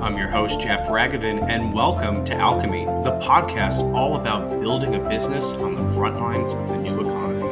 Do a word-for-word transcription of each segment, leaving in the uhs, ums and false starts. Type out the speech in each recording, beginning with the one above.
I'm your host, Jeff Ragavin, and welcome to Alchemy, the podcast all about building a business on the front lines of the new economy.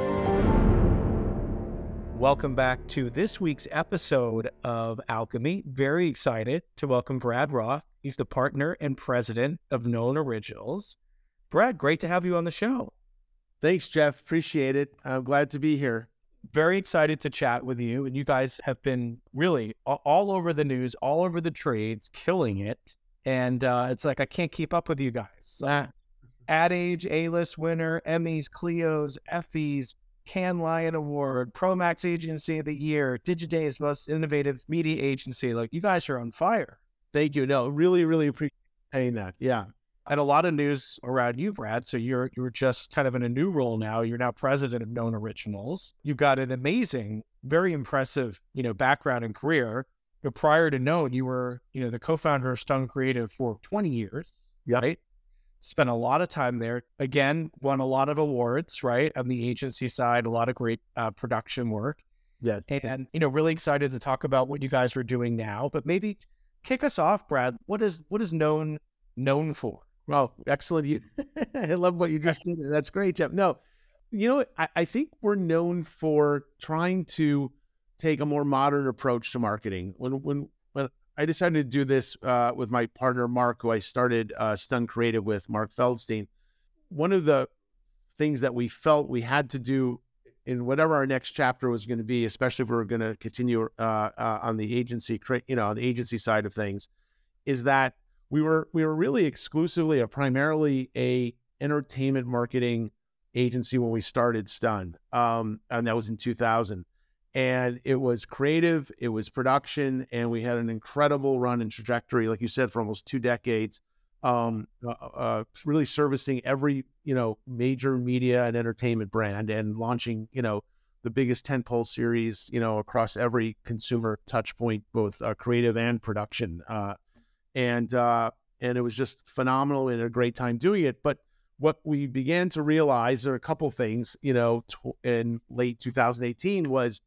Welcome back to this week's episode of Alchemy. Very excited to welcome Brad Roth. He's the partner and president of Known Originals. Brad, great to have you on the show. Thanks, Jeff. Appreciate it. I'm glad to be here. Very excited to chat with you. And you guys have been really all over the news, all over the trades, killing it. And uh, it's like, I can't keep up with you guys. Uh, Ad Age, A-list winner, Emmys, Clios, Effies, Cannes Lion Award, Promax Agency of the Year, Digiday's most innovative media agency. Like, you guys are on fire. Thank you. No, really, really appreciate that. Yeah. And a lot of news around you, Brad. So you're you're just kind of in a new role now. You're now president of Known Originals. You've got an amazing, very impressive, you know, background and career. But prior to Known, you were, you know, the co-founder of Stun Creative for twenty years. Yeah. Right. Spent a lot of time there. Again, won a lot of awards, right? On the agency side, a lot of great uh, production work. Yes. And, you know, really excited to talk about what you guys are doing now. But maybe kick us off, Brad. What is what is Known known for? Well, excellent. You, I love what you just did. That's great, Jeff. No, you know, I, I think we're known for trying to take a more modern approach to marketing. When when when I decided to do this uh, with my partner, Mark, who I started uh, Stun Creative with, Mark Feldstein, one of the things that we felt we had to do in whatever our next chapter was going to be, especially if we were going to continue uh, uh, on the agency, you know, on the agency side of things, is that We were we were really exclusively, or primarily, a entertainment marketing agency when we started Stun, um, and that was in two thousand. And it was creative, it was production, and we had an incredible run and trajectory, like you said, for almost two decades, um, uh, uh, really servicing every you know major media and entertainment brand, and launching you know the biggest tentpole series you know across every consumer touch point, both uh, creative and production. Uh, And uh, and it was just phenomenal and a great time doing it. But what we began to realize, there are a couple things, you know, tw- in late two thousand eighteen was,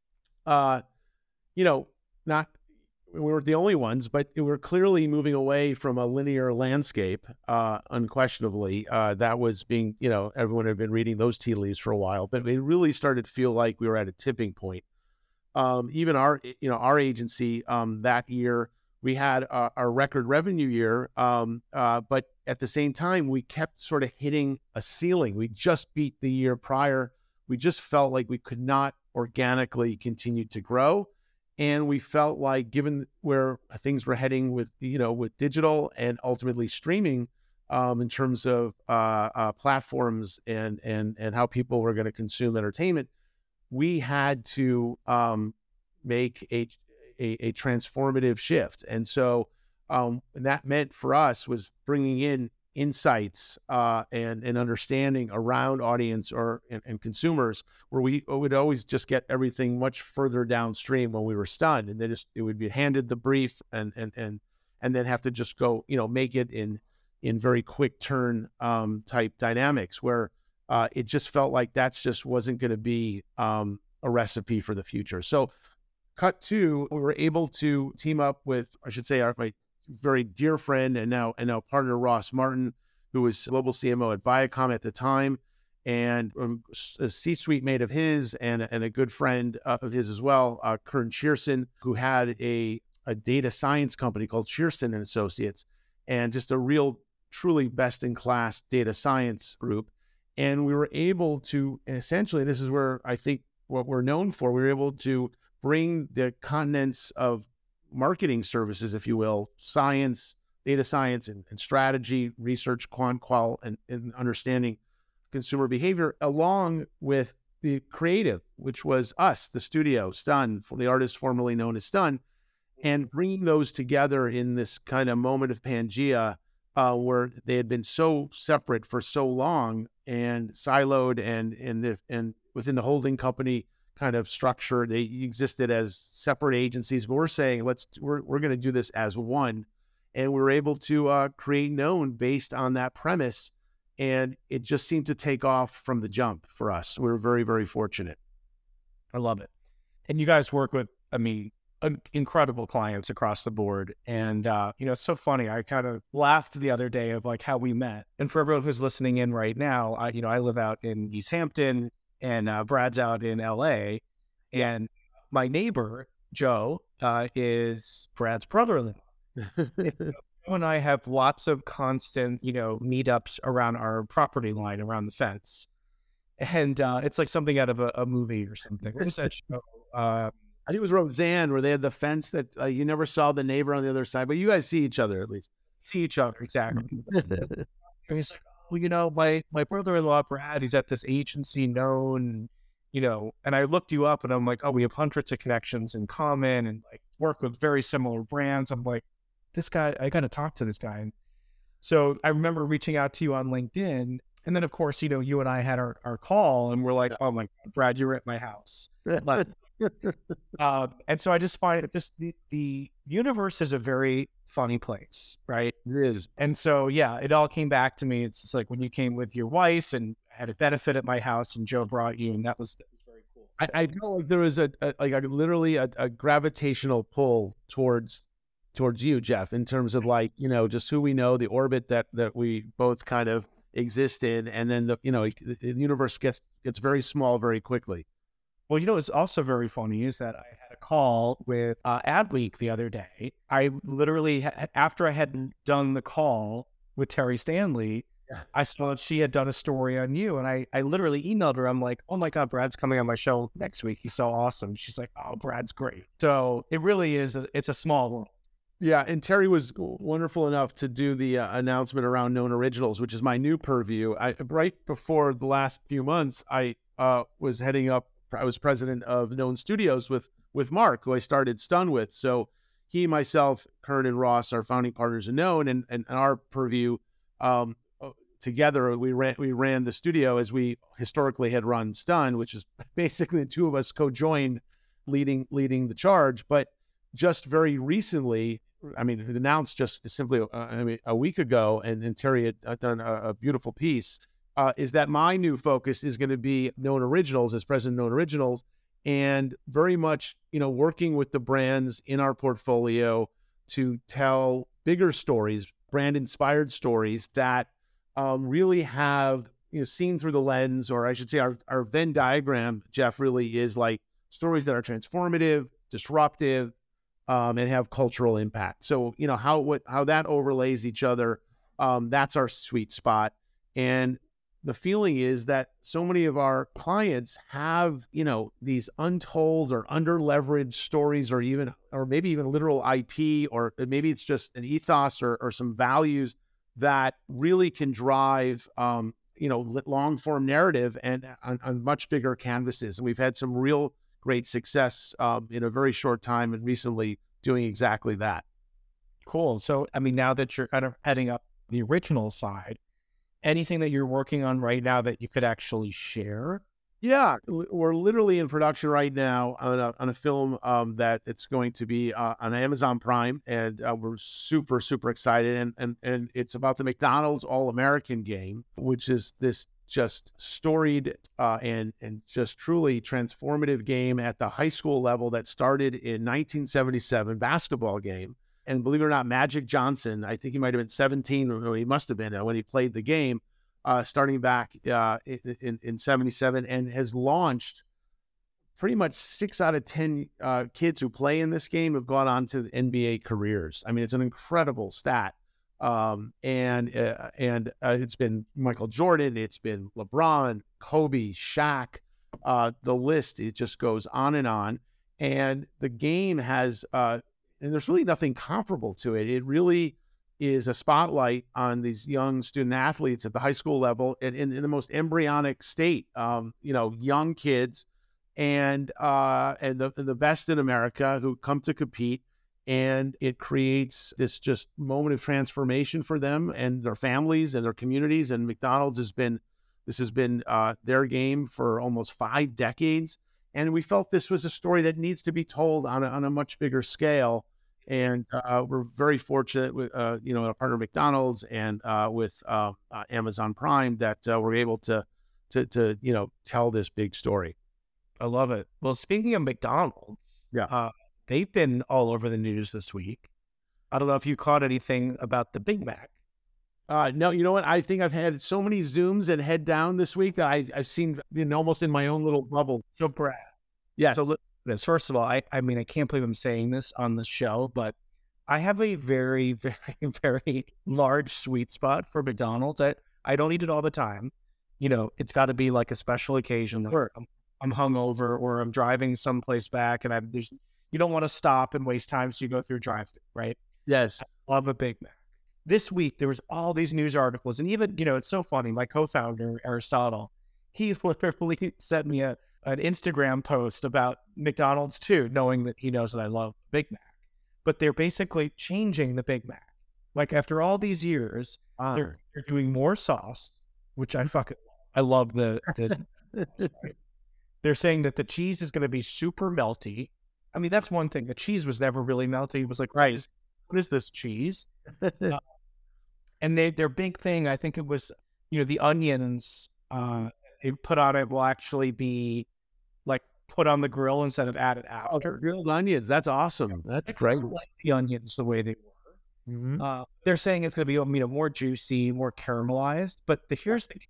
uh, you know, not, we weren't the only ones, but we were clearly moving away from a linear landscape, uh, unquestionably. Uh, that was being, you know, everyone had been reading those tea leaves for a while, but it really started to feel like we were at a tipping point. Um, even our, you know, our agency um, that year, we had a, a record revenue year, um, uh, but at the same time, we kept sort of hitting a ceiling. We just beat the year prior. We just felt like we could not organically continue to grow. And we felt like, given where things were heading with, you know, with digital and ultimately streaming, um, in terms of uh, uh, platforms and, and, and how people were going to consume entertainment, we had to um, make a A, a transformative shift. And so um, and that meant for us was bringing in insights uh, and, and understanding around audience or and, and consumers, where we would always just get everything much further downstream when we were Stunned. And then just, it would be handed the brief and and and and then have to just go, you know, make it in in very quick turn um, type dynamics, where uh, it just felt like that's just wasn't going to be um, a recipe for the future. So cut to, we were able to team up with, I should say, our, my very dear friend and now and now partner, Ross Martin, who was global C M O at Viacom at the time, and um, a C-suite mate of his and, and a good friend uh, of his as well, uh, Kern Shearson, who had a, a data science company called Shearson and Associates, and just a real, truly best-in-class data science group. And we were able to, essentially, this is where I think what we're known for, we were able to bring the continents of marketing services, if you will, science, data science, and, and strategy, research, quant, qual, and, and understanding consumer behavior, along with the creative, which was us, the studio, Stun, the artist formerly known as Stun, and bringing those together in this kind of moment of Pangea, uh, where they had been so separate for so long and siloed, and and if, and within the holding company kind of structure, they existed as separate agencies. But we're saying, let's we're we're going to do this as one, and we were able to uh, create Known based on that premise, and it just seemed to take off from the jump for us. We were very very fortunate. I love it. And you guys work with, I mean, an- incredible clients across the board. And, uh, you know, it's so funny. I kind of laughed the other day of like how we met. And for everyone who's listening in right now, I, you know, I live out in East Hampton and uh, Brad's out in L A. And my neighbor, Joe, uh, is Brad's brother-in-law. Joe and I have lots of constant, you know, meetups around our property line, around the fence. And uh, it's like something out of a, a movie or something. What was that show? Uh, I think it was Roseanne, where they had the fence that uh, you never saw the neighbor on the other side, but you guys see each other at least. See each other, exactly. And he's like, oh, you know, my, my brother-in-law, Brad, he's at this agency known, you know, and I looked you up and I'm like, oh, we have hundreds of connections in common and like work with very similar brands. I'm like, this guy, I got to talk to this guy. And so I remember reaching out to you on LinkedIn. And then, of course, you know, you and I had our, our call and we're like, oh my God, Brad, you're at my house. um, and so I just find it just the, the universe is a very funny place, right? It is. And so, yeah, it all came back to me. It's just like when you came with your wife and had a benefit at my house and Joe brought you, and that was, that was very cool. So, I, I feel like there was a, a like a, literally a, a gravitational pull towards towards you, Jeff, in terms of like, you know, just who we know, the orbit that that we both kind of exist in, and then the, you know, the universe gets gets very small very quickly. Well, you know, it's also very funny is that I had a call with uh, Adweek the other day. I literally, ha- after I had done the call with Terry Stanley, yeah. I saw that she had done a story on you. And I, I literally emailed her. I'm like, oh my God, Brad's coming on my show next week. He's so awesome. She's like, oh, Brad's great. So it really is, a, it's a small world. Yeah, and Terry was wonderful enough to do the uh, announcement around Known Originals, which is my new purview. I, right before the last few months, I uh, was heading up, I was president of Known Studios with with Mark, who I started Stun with. So he, myself, Kern, and Ross are founding partners in Known, and, and our purview um, together, we ran we ran the studio as we historically had run Stun, which is basically the two of us co-joined, leading leading the charge. But just very recently, I mean, it announced just simply uh, I mean, a week ago, and, and Terry had done a, a beautiful piece. Uh, is that my new focus is going to be Known Originals as president of Known Originals, and very much, you know, working with the brands in our portfolio to tell bigger stories, brand-inspired stories that um, really have, you know, seen through the lens, or I should say our, our Venn diagram, Jeff, really is like stories that are transformative, disruptive, um, and have cultural impact. So, you know, how what how that overlays each other, um, that's our sweet spot. And the feeling is that so many of our clients have, you know, these untold or under-leveraged stories, or even, or maybe even literal I P, or maybe it's just an ethos or, or some values that really can drive, um, you know, long-form narrative and on, on much bigger canvases. And we've had some real great success um, in a very short time and recently doing exactly that. Cool. So, I mean, now that you're kind of heading up the original side, anything that you're working on right now that you could actually share? Yeah, we're literally in production right now on a, on a film um, that it's going to be uh, on Amazon Prime, and uh, we're super, super excited. And, and, and it's about the McDonald's All-American Game, which is this just storied uh, and, and just truly transformative game at the high school level that started in nineteen seventy-seven, basketball game. And believe it or not, Magic Johnson, I think he might have been seventeen, or he must have been when he played the game, uh, starting back uh, in, in seventy-seven, and has launched pretty much six out of ten uh, kids who play in this game have gone on to N B A careers. I mean, it's an incredible stat. Um, and uh, and uh, it's been Michael Jordan, it's been LeBron, Kobe, Shaq, uh, the list, it just goes on and on. And the game has... Uh, And there's really nothing comparable to it. It really is a spotlight on these young student athletes at the high school level and in, in the most embryonic state. Um, you know, young kids and uh, and the the best in America who come to compete, and it creates this just moment of transformation for them and their families and their communities. And McDonald's has been this has been uh, their game for almost five decades. And we felt this was a story that needs to be told on a, on a much bigger scale. And uh, we're very fortunate with, uh, you know, our partner McDonald's and uh, with uh, uh, Amazon Prime that uh, we're able to, to, to, you know, tell this big story. I love it. Well, speaking of McDonald's, yeah, uh, they've been all over the news this week. I don't know if you caught anything about the Big Mac. Uh, no, you know what? I think I've had so many Zooms and head down this week that I, I've seen you know, almost in my own little bubble. So, Brad. Yes. So, look, this. First of all, I, I mean, I can't believe I'm saying this on the show, but I have a very, very, very large sweet spot for McDonald's. I, I don't eat it all the time. You know, it's got to be like a special occasion. Like Sure. I'm, I'm hungover or I'm driving someplace back and I'm there's you don't want to stop and waste time, so you go through drive-thru, right? Yes. I love a Big Mac. This week there was all these news articles, and even you know it's so funny. My co-founder Aristotle, he literally sent me a an Instagram post about McDonald's too, knowing that he knows that I love Big Mac. But they're basically changing the Big Mac. Like after all these years, Ah. they're they're doing more sauce, which I fucking love. I love the, the they're saying that the cheese is going to be super melty. I mean, that's one thing. The cheese was never really melty. It was like, right, what is this cheese? uh, and they, their big thing, I think it was, you know, the onions uh, they put on it will actually be like put on the grill instead of added after. Oh, grilled onions. That's awesome. That's great. I like the onions the way they were. Mm-hmm. Uh, they're saying it's going to be, you know, more juicy, more caramelized. But the, here's the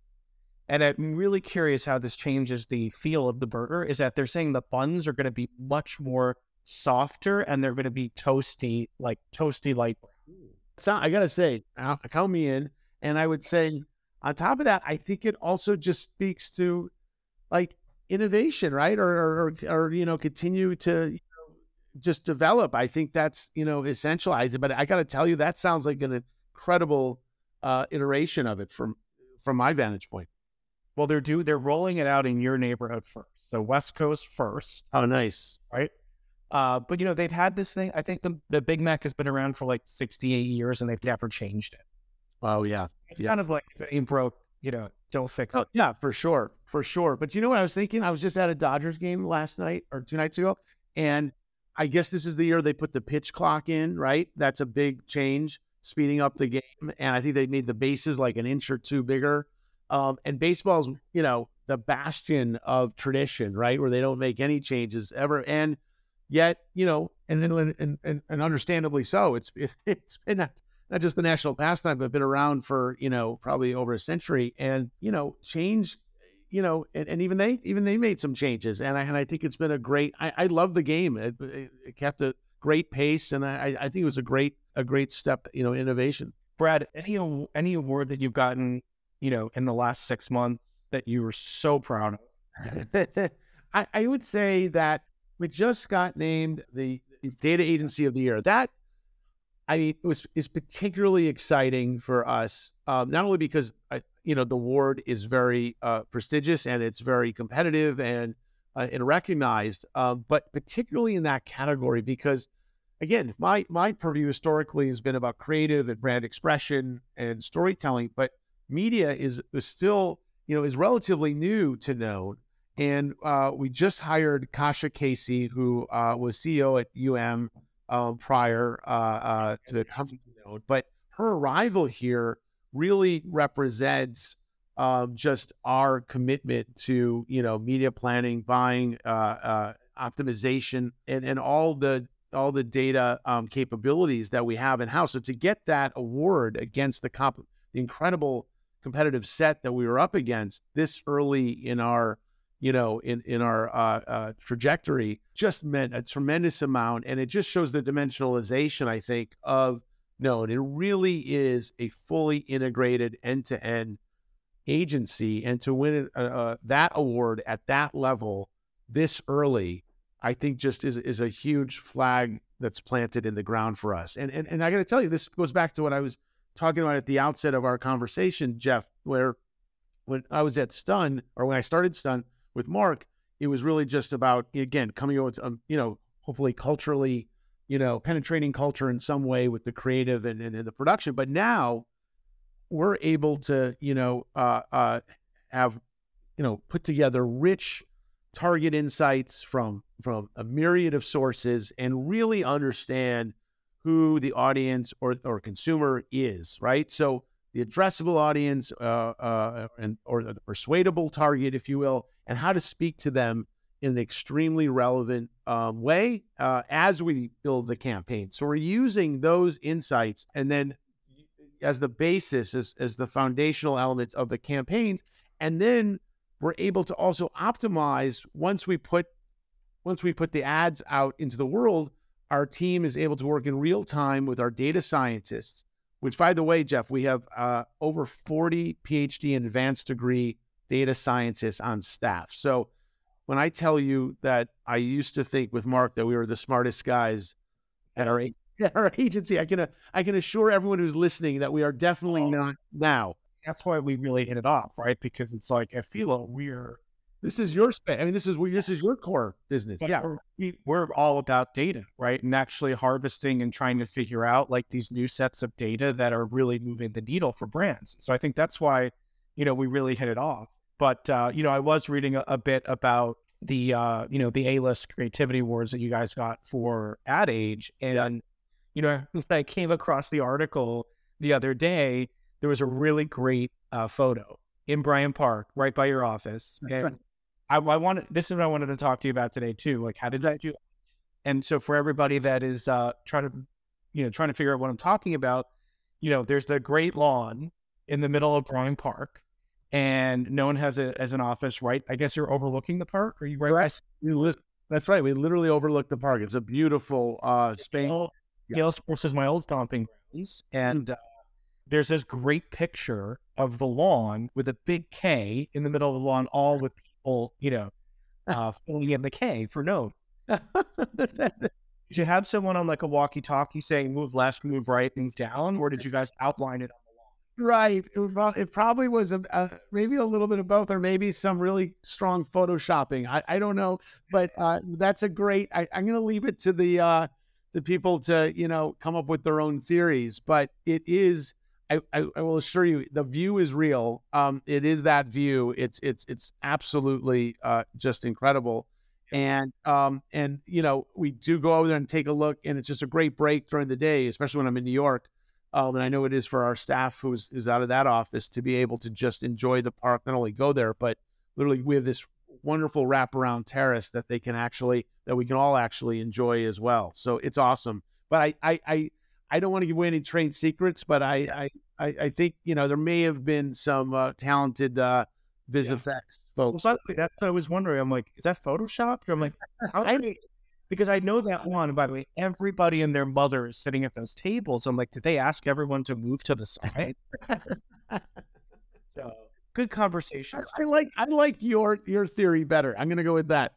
and I'm really curious how this changes the feel of the burger, is that they're saying the buns are going to be much more softer and they're going to be toasty, like toasty light brown. So I got to say, uh, count me in. And I would say on top of that, I think it also just speaks to like innovation, right? Or, or, or, or you know, continue to you know, just develop. I think that's, you know, essential. I, but I got to tell you, that sounds like an incredible uh, iteration of it from, from my vantage point. Well, they're do they're rolling it out in your neighborhood first. So West Coast first. Oh, nice. Right. Uh, but, you know, they've had this thing. I think the, the Big Mac has been around for like sixty-eight years and they've never changed it. Oh, yeah. It's yeah. kind of like if it ain't broke, you know, don't fix oh, it. Yeah, for sure. For sure. But you know what I was thinking? I was just at a Dodgers game last night or two nights ago. And I guess this is the year they put the pitch clock in, right? That's a big change, speeding up the game. And I think they made the bases like an inch or two bigger. Um, and baseball's, you know, the bastion of tradition, right? Where they don't make any changes ever. And yet, you know, and and and, and understandably so, it's it's been not, not just the national pastime, but been around for, you know, probably over a century. And, you know, change, you know, and, and even they even they made some changes. And I and I think it's been a great, I, I love the game. It, it kept a great pace. And I, I think it was a great, a great step, you know, innovation. Brad, any any award that you've gotten, you know, in the last six months that you were so proud of? I, I would say that we just got named the Data Agency of the Year. That, I mean, it was is particularly exciting for us, um, not only because, I, you know, the award is very uh, prestigious and it's very competitive and uh, and recognized, uh, but particularly in that category because, again, my my purview historically has been about creative and brand expression and storytelling, but media is, is still, you know, is relatively new to Known. And uh, we just hired Kasha Casey, who uh, was C E O at U M um, prior uh, uh, to coming to Known. But her arrival here really represents um, just our commitment to, you know, media planning, buying, uh, uh, optimization, and, and all the all the data um, capabilities that we have in house. So to get that award against the comp, the incredible competitive set that we were up against this early in our, you know, in, in our uh, uh, trajectory just meant a tremendous amount. And it just shows the dimensionalization, I think, of Known. It really is a fully integrated end-to-end agency. And to win uh, uh, that award at that level this early, I think just is, is a huge flag that's planted in the ground for us. And, and, and I got to tell you, this goes back to what I was talking about at the outset of our conversation, Jeff, where when I was at Stun, or when I started Stun with Mark, it was really just about, again, coming over with, um, you know, hopefully culturally, you know, penetrating culture in some way with the creative and, and, and the production. But now we're able to, you know, uh, uh, have, you know, put together rich target insights from, from a myriad of sources and really understand who the audience or, or consumer is, right? So the addressable audience uh, uh, and or the persuadable target, if you will, and how to speak to them in an extremely relevant um, way uh, as we build the campaign. So we're using those insights and then as the basis, as, as the foundational elements of the campaigns. And then we're able to also optimize once we put once we put the ads out into the world. Our team is able to work in real time with our data scientists, which, by the way, Jeff, we have uh, over forty PhD and advanced degree data scientists on staff. So when I tell you that I used to think with Mark that we were the smartest guys at our, at our agency, I can, uh, I can assure everyone who's listening that we are definitely oh, not now. That's why we really hit it off, right? Because it's like, I feel we're, this is your space. I mean, this is where this is your core business. But yeah. We're, we, we're all about data, right? And actually harvesting and trying to figure out like these new sets of data that are really moving the needle for brands. So I think that's why, you know, we really hit it off. But, uh, you know, I was reading a, a bit about the, uh, you know, the A-list creativity awards that you guys got for Ad Age. And, yeah. you know, when I came across the article the other day, there was a really great uh, photo in Bryant Park, right by your office. And right. I, I wanted, this is what I wanted to talk to you about today too. Like, how did that do? And so for everybody that is uh, trying to, you know, trying to figure out what I'm talking about, you know, there's the great lawn in the middle of Bryant Park. And no one has a as an office, right? I guess you're overlooking the park. Are you right? Right. Li- That's right. We literally overlook the park. It's a beautiful uh, space. Yale, yeah. Yale Sports is my old stomping grounds, and mm-hmm. uh, there's this great picture of the lawn with a big K in the middle of the lawn, all with people, you know, uh, filling in the K for no. Did you have someone on like a walkie-talkie saying "move left, move right, move down," or did you guys outline it? Right. It, it probably was a, a, maybe a little bit of both, or maybe some really strong photoshopping. I, I don't know, but uh, that's a great. I, I'm going to leave it to the uh, the people to you know come up with their own theories. But it is. I, I, I will assure you, the view is real. Um, it is that view. It's it's it's absolutely uh, just incredible. And um and you know we do go over there and take a look, and it's just a great break during the day, especially when I'm in New York. Um, and I know it is for our staff who's who's out of that office to be able to just enjoy the park, not only go there, but literally we have this wonderful wraparound terrace that they can actually, that we can all actually enjoy as well. So it's awesome. But I I I, I don't want to give away any trade secrets, but I I, I think, you know, there may have been some uh, talented uh, VisFX yeah. folks. Well, that's what I was wondering. I'm like, is that Photoshopped? Or I'm like, how did they... Because I know that one, by the way, everybody and their mother is sitting at those tables. I'm like, did they ask everyone to move to the side? So good conversation. I, I like I like your your theory better. I'm gonna go with that.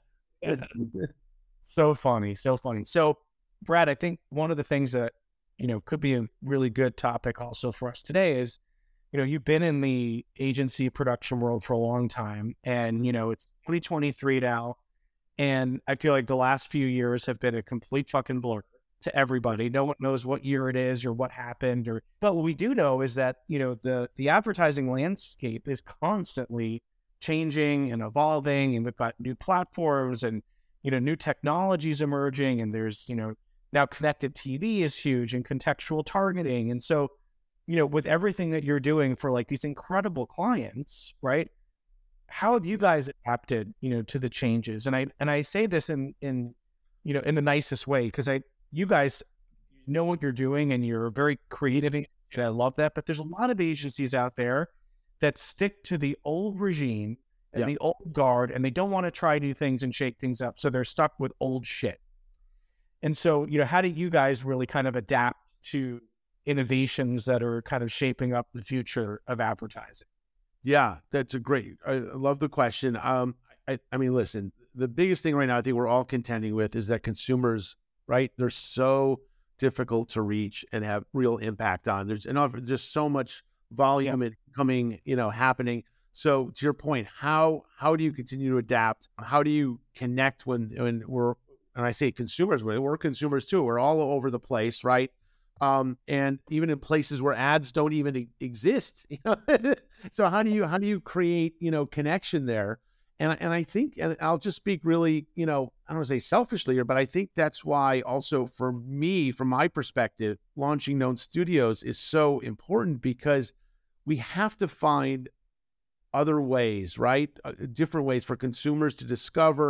So funny, so funny. So Brad, I think one of the things that, you know, could be a really good topic also for us today is, you know, you've been in the agency production world for a long time, and, you know, it's twenty twenty-three now. And I feel like the last few years have been a complete fucking blur to everybody. No one knows what year it is or what happened. Or, but what we do know is that, you know, the the advertising landscape is constantly changing and evolving, and we've got new platforms and, you know, new technologies emerging, and there's, you know, now connected T V is huge and contextual targeting. And so, you know, with everything that you're doing for like these incredible clients, right? How have you guys adapted, you know, to the changes? And I and I say this in in you know in the nicest way, because I you guys know what you're doing and you're very creative, and I love that. But there's a lot of agencies out there that stick to the old regime and yeah. the old guard, and they don't want to try new things and shake things up, so they're stuck with old shit. And so, you know, how do you guys really kind of adapt to innovations that are kind of shaping up the future of advertising? Yeah, that's a great, I love the question. Um, I, I mean, listen, the biggest thing right now I think we're all contending with is that consumers, right, they're so difficult to reach and have real impact on. There's enough, just so much volume yeah. coming, you know, happening. So to your point, how how do you continue to adapt? How do you connect when, when we're, and I say consumers, we're consumers too, we're all over the place, right? Um, and even in places where ads don't even e- exist, you know. So how do you how do you create, you know, connection there? And and I think, and I'll just speak really, you know, I don't want to say selfishly here, but I think that's why also for me, from my perspective, launching Known Studios is so important, because we have to find other ways, right? Uh, different ways for consumers to discover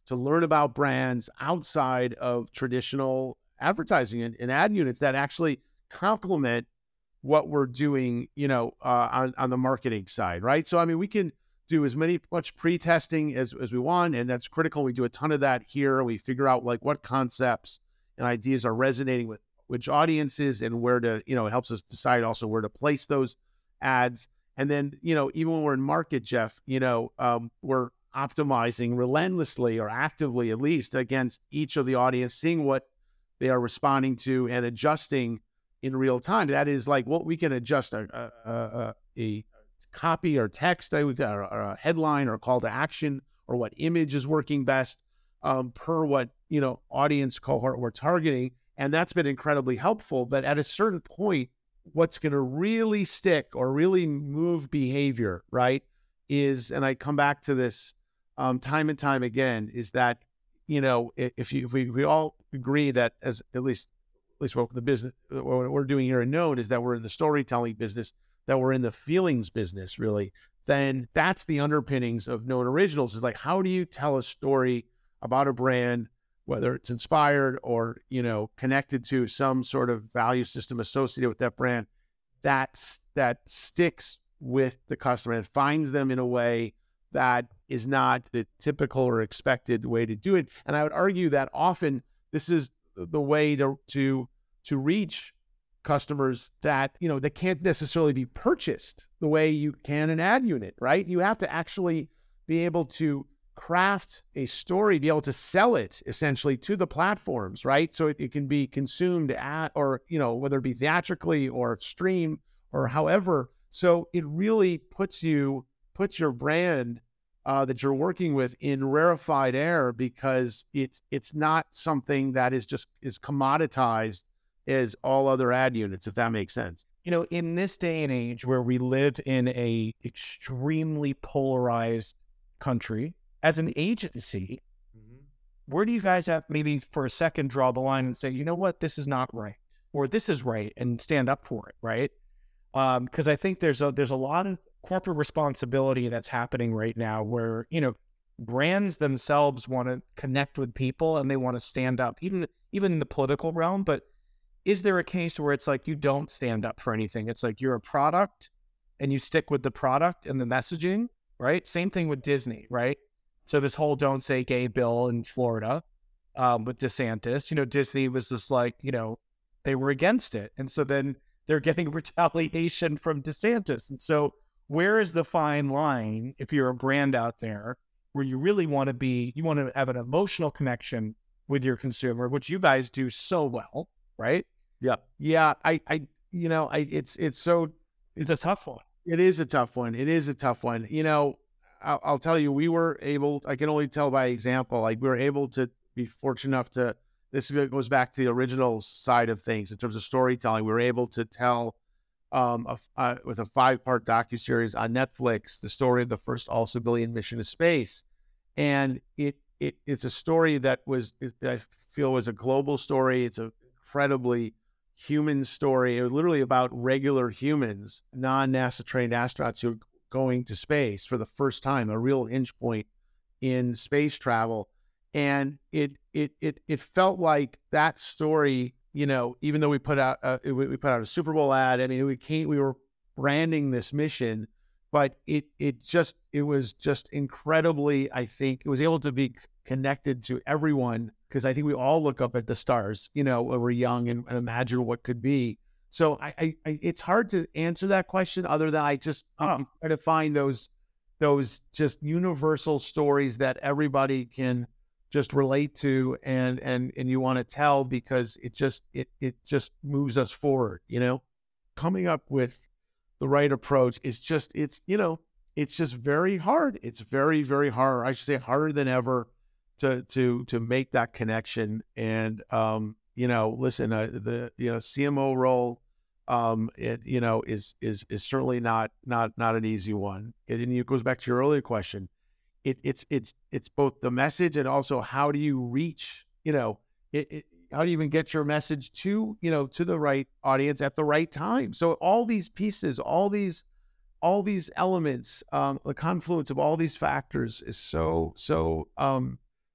to learn about brands outside of traditional advertising and, and ad units that actually complement what we're doing, you know, uh, on, on the marketing side, right? So, I mean, we can do as many much pre-testing as, as we want, and that's critical. We do a ton of that here. We figure out like what concepts and ideas are resonating with which audiences and where to, you know, it helps us decide also where to place those ads. And then, you know, even when we're in market, Jeff, you know, um, we're optimizing relentlessly or actively at least against each of the audience, seeing what they are responding to and adjusting in real time. That is like, well, we can adjust a, a, a, a copy or text, or a headline or call to action, or what image is working best um, per what, you know, audience cohort we're targeting. And that's been incredibly helpful. But at a certain point, what's going to really stick or really move behavior, right, is, and I come back to this um, time and time again, is that, you know, if you if we, if we all agree that, as at least at least what the business what we're doing here in Known is that we're in the storytelling business, that we're in the feelings business, really, then that's the underpinnings of Known Originals. Is like, how do you tell a story about a brand, whether it's inspired or, you know, connected to some sort of value system associated with that brand, that's, that sticks with the customer and finds them in a way that is not the typical or expected way to do it. And I would argue that often this is the way to to to reach customers that, you know, that can't necessarily be purchased the way you can an ad unit, right? You have to actually be able to craft a story, be able to sell it essentially to the platforms, right? So it, it can be consumed at, or, you know, whether it be theatrically or stream or however. So it really puts you, puts your brand uh, that you're working with in rarefied air, because it's, it's not something that is just is commoditized as all other ad units, if that makes sense. You know, in this day and age where we live in a extremely polarized country, as an agency, mm-hmm. where do you guys have maybe for a second draw the line and say, you know what, this is not right, or this is right, and stand up for it, right? Um, because I think there's a there's a lot of corporate responsibility that's happening right now where, you know, brands themselves want to connect with people and they want to stand up, even even in the political realm. But is there a case where it's like you don't stand up for anything? It's like you're a product and you stick with the product and the messaging, right? Same thing with Disney, right? So this whole "Don't Say Gay" bill in Florida um, with DeSantis, you know, Disney was just like, you know, they were against it. And so then they're getting retaliation from DeSantis. And so where is the fine line if you're a brand out there where you really want to be, you want to have an emotional connection with your consumer, which you guys do so well, right? Yeah. Yeah. I, I, you know, I, it's, it's so, it's a tough one. It is a tough one. It is a tough one. You know, I'll, I'll tell you, we were able, I can only tell by example, like we were able to be fortunate enough to, this goes back to the original side of things in terms of storytelling. We were able to tell um, a, uh, with a five-part docuseries on Netflix, the story of the first all-civilian mission to space. And it, it it's a story that was, I feel was a global story. It's an incredibly human story. It was literally about regular humans, non-NASA trained astronauts who are going to space for the first time, a real hinge point in space travel. And it it it it felt like that story, you know, even though we put out a, we put out a Super Bowl ad. I mean, we came, we were branding this mission, but it it just it was just incredibly. I think it was able to be connected to everyone, because I think we all look up at the stars, you know, when we're young and, and imagine what could be. So I, I, I it's hard to answer that question other than I just um, try to find those those just universal stories that everybody can just relate to and and and you want to tell, because it just it it just moves us forward. You know, coming up with the right approach is just it's you know it's just very hard. It's very very hard. I should say harder than ever to to to make that connection. And um you know, listen, uh, the you know C M O role um it you know is is is certainly not not not an easy one. And it goes back to your earlier question. It, it's it's it's both the message and also how do you reach, you know, it, it, how do you even get your message to, you know, to the right audience at the right time? So all these pieces, all these, all these elements, um, the confluence of all these factors is so so um,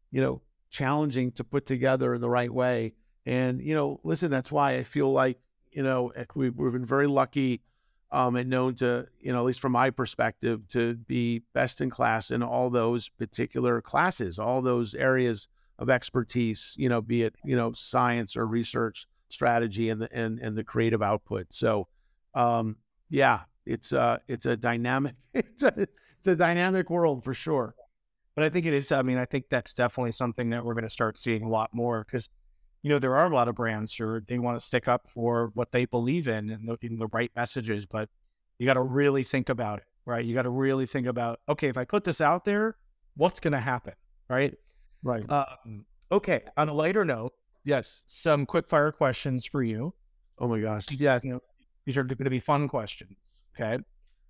you know, challenging to put together in the right way. And, you know, listen, that's why I feel like, you know, we, we've been very lucky um, and known to, you know, at least from my perspective, to be best in class in all those particular classes, all those areas of expertise, you know, be it, you know, science or research strategy and the, and, and the creative output. So, um, yeah, it's a, it's a dynamic, it's a, it's a dynamic world for sure. But I think it is, I mean, I think that's definitely something that we're going to start seeing a lot more because, you know, there are a lot of brands who they want to stick up for what they believe in and the, in the right messages, but you got to really think about it, right? You got to really think about, okay, if I put this out there, what's going to happen, right? Right. Um, okay. On a lighter note, yes, some quick fire questions for you. Oh my gosh. Yes. You know, these are going to be fun questions. Okay.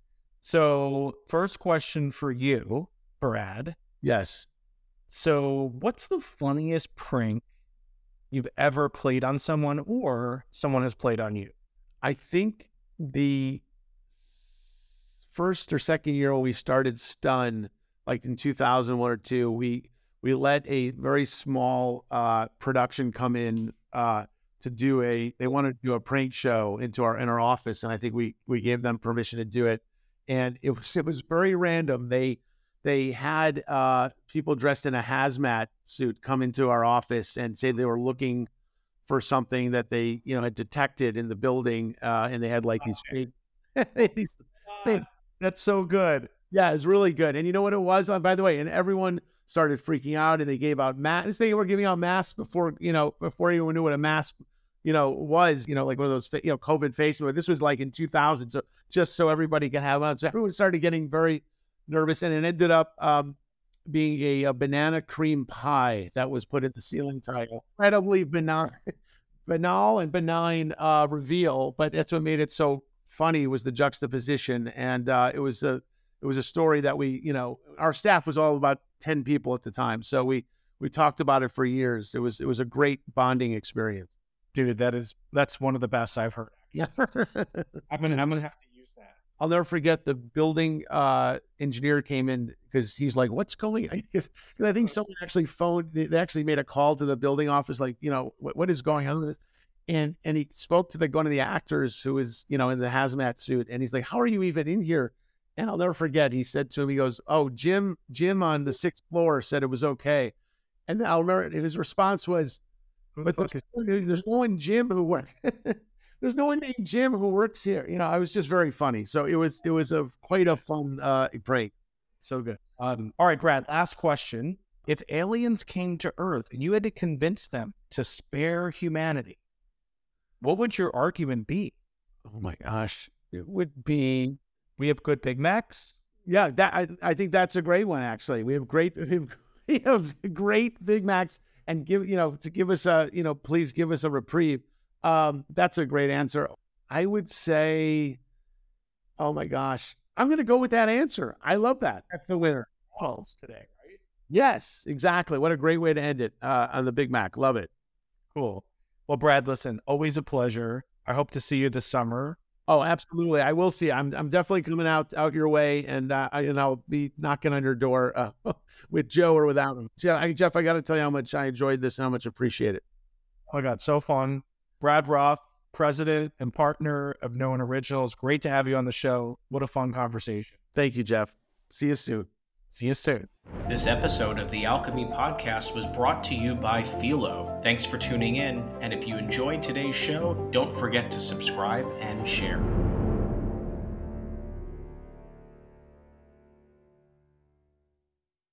So first question for you, Brad. Yes. So what's the funniest prank you've ever played on someone or someone has played on you? I think the first or second year when we started Stun, like in two thousand one or two, we we let a very small uh, production come in uh, to do a, they wanted to do a prank show into our, in our office. And I think we, we gave them permission to do it. And it was, it was very random. They, They had uh, people dressed in a hazmat suit come into our office and say they were looking for something that they, you know, had detected in the building, uh, and they had like these. these God, that's so good. Yeah, it's really good. And you know what it was? Uh, by the way, and everyone started freaking out, and they gave out masks. They were giving out masks before, you know, before anyone knew what a mask, you know, was. You know, like one of those, you know, COVID face. This was like in two thousand, so just so everybody could have one. So everyone started getting very nervous, and it ended up um, being a, a banana cream pie that was put in the ceiling tile. Incredibly benign, banal and benign uh, reveal, but that's what made it so funny was the juxtaposition. And uh, it was a it was a story that we, you know, our staff was all about ten people at the time, so we we talked about it for years. It was it was a great bonding experience. Dude, that is that's one of the best I've heard. Yeah, I'm gonna I'm gonna have to use that. I'll never forget the building uh, engineer came in because he's like, what's going on? Because I think someone actually phoned, they, they actually made a call to the building office, like, you know, what, what is going on with this? And and he spoke to the one of the actors who was, you know, in the hazmat suit. And he's like, how are you even in here? And I'll never forget, he said to him, he goes, oh, Jim, Jim on the sixth floor said it was okay. And then I'll remember his response was, but there's, there's no one Jim who works. There's no one named Jim who works here. You know, I was just very funny. So it was it was a quite a fun uh, break. So good. Um, all right, Brad, last question. If aliens came to Earth and you had to convince them to spare humanity, what would your argument be? Oh my gosh. It would be, we have good Big Macs. Yeah, that I, I think that's a great one, actually. We have great we have, we have great Big Macs, and give, you know, to give us a, you know, please give us a reprieve. Um, that's a great answer. I would say, oh my gosh, I'm going to go with that answer. I love that. That's the winner. Pulse today, right? Yes, exactly. What a great way to end it uh, on the Big Mac. Love it. Cool. Well, Brad, listen, always a pleasure. I hope to see you this summer. Oh, absolutely. I will see. I'm I'm definitely coming out out your way, and uh, I, and I'll be knocking on your door uh, with Joe or without him. Jeff, I, Jeff, I got to tell you how much I enjoyed this and how much I appreciate it. Oh my God, so fun. Brad Roth, president and partner of Known Originals. Great to have you on the show. What a fun conversation. Thank you, Jeff. See you soon. See you soon. This episode of the Alchemy Podcast was brought to you by Philo. Thanks for tuning in, and if you enjoyed today's show, don't forget to subscribe and share.